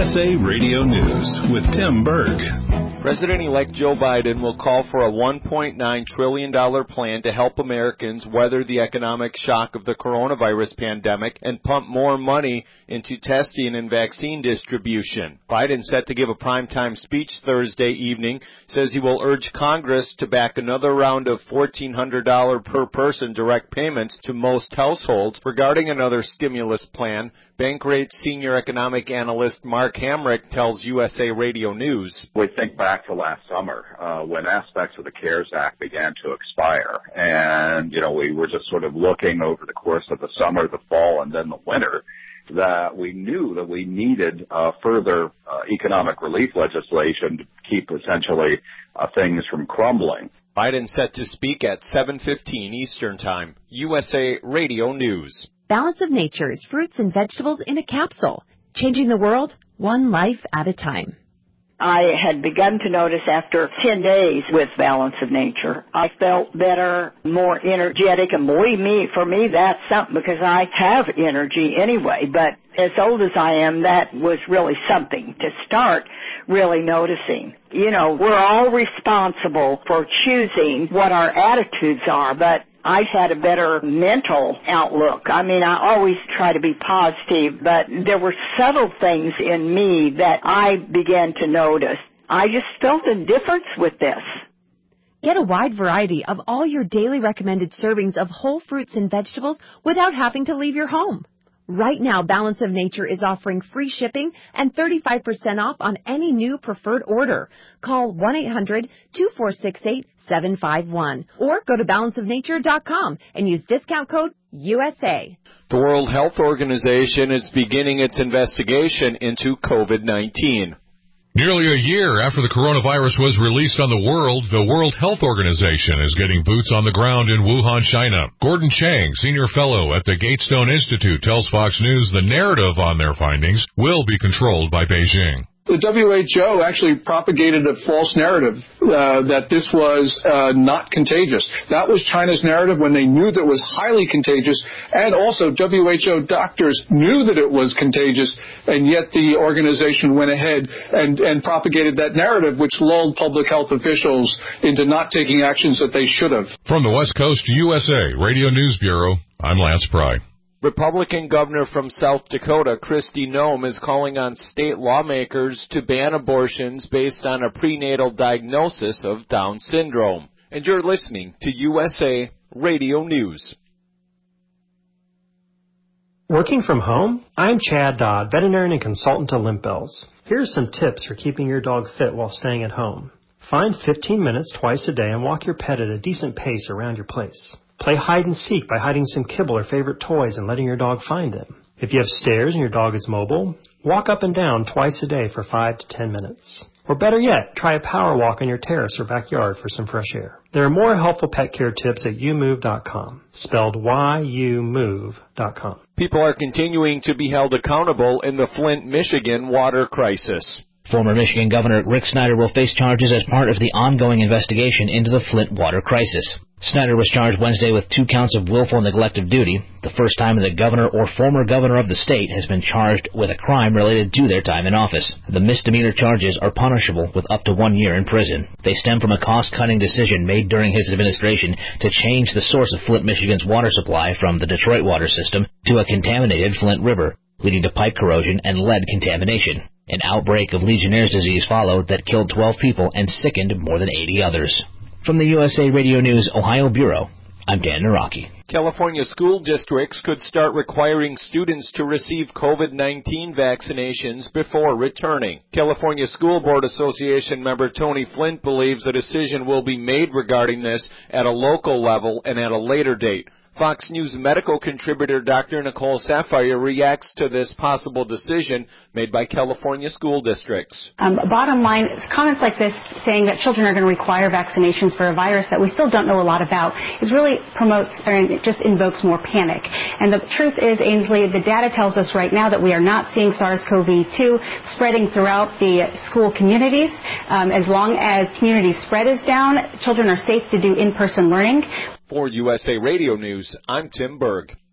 USA Radio News with Tim Berg. President-elect Joe Biden will call for a $1.9 trillion plan to help Americans weather the economic shock of the coronavirus pandemic and pump more money into testing and vaccine distribution. Biden, set to give a primetime speech Thursday evening, says he will urge Congress to back another round of $1,400 per person direct payments to most households. Regarding another stimulus plan, Bankrate senior economic analyst Mark Hamrick tells USA Radio News. We think back to last summer when aspects of the CARES Act began to expire. And, we were just sort of looking over the course of the summer, the fall, and then the winter, that we knew that we needed further economic relief legislation to keep essentially things from crumbling. Biden set to speak at 7:15 Eastern Time. USA Radio News. Balance of Nature's fruits and vegetables in a capsule, changing the world one life at a time. I had begun to notice after 10 days with Balance of Nature, I felt better, more energetic, and believe me, for me, that's something because I have energy anyway. But as old as I am, that was really something to start really noticing. We're all responsible for choosing what our attitudes are, but I had a better mental outlook. I always try to be positive, but there were subtle things in me that I began to notice. I just felt a difference with this. Get a wide variety of all your daily recommended servings of whole fruits and vegetables without having to leave your home. Right now, Balance of Nature is offering free shipping and 35% off on any new preferred order. Call 1-800-2468-751 or go to balanceofnature.com and use discount code USA. The World Health Organization is beginning its investigation into COVID-19. Nearly a year after the coronavirus was released on the World Health Organization is getting boots on the ground in Wuhan, China. Gordon Chang, senior fellow at the Gatestone Institute, tells Fox News the narrative on their findings will be controlled by Beijing. The WHO actually propagated a false narrative that this was not contagious. That was China's narrative when they knew that it was highly contagious, and also WHO doctors knew that it was contagious, and yet the organization went ahead and propagated that narrative, which lulled public health officials into not taking actions that they should have. From the West Coast USA Radio News Bureau, I'm Lance Pry. Republican governor from South Dakota, Kristi Noem, is calling on state lawmakers to ban abortions based on a prenatal diagnosis of Down syndrome. And you're listening to USA Radio News. Working from home? I'm Chad Dodd, veterinarian and consultant to Limp Bells. Here are some tips for keeping your dog fit while staying at home. Find 15 minutes twice a day and walk your pet at a decent pace around your place. Play hide and seek by hiding some kibble or favorite toys and letting your dog find them. If you have stairs and your dog is mobile, walk up and down twice a day for 5 to 10 minutes. Or better yet, try a power walk on your terrace or backyard for some fresh air. There are more helpful pet care tips at youmove.com, spelled YOUMOVE.com. People are continuing to be held accountable in the Flint, Michigan water crisis. Former Michigan Governor Rick Snyder will face charges as part of the ongoing investigation into the Flint water crisis. Snyder was charged Wednesday with 2 counts of willful neglect of duty, the first time that a governor or former governor of the state has been charged with a crime related to their time in office. The misdemeanor charges are punishable with up to 1 year in prison. They stem from a cost-cutting decision made during his administration to change the source of Flint, Michigan's water supply from the Detroit water system to a contaminated Flint River, leading to pipe corrosion and lead contamination. An outbreak of Legionnaire's disease followed that killed 12 people and sickened more than 80 others. From the USA Radio News Ohio Bureau, I'm Dan Naraki. California school districts could start requiring students to receive COVID-19 vaccinations before returning. California School Board Association member Tony Flint believes a decision will be made regarding this at a local level and at a later date. Fox News medical contributor Dr. Nicole Saphier reacts to this possible decision made by California school districts. Bottom line, comments like this saying that children are going to require vaccinations for a virus that we still don't know a lot about is really it just invokes more panic. And the truth is, Ainsley, the data tells us right now that we are not seeing SARS-CoV-2 spreading throughout the school communities. As long as community spread is down, children are safe to do in-person learning. For USA Radio News, I'm Tim Berg.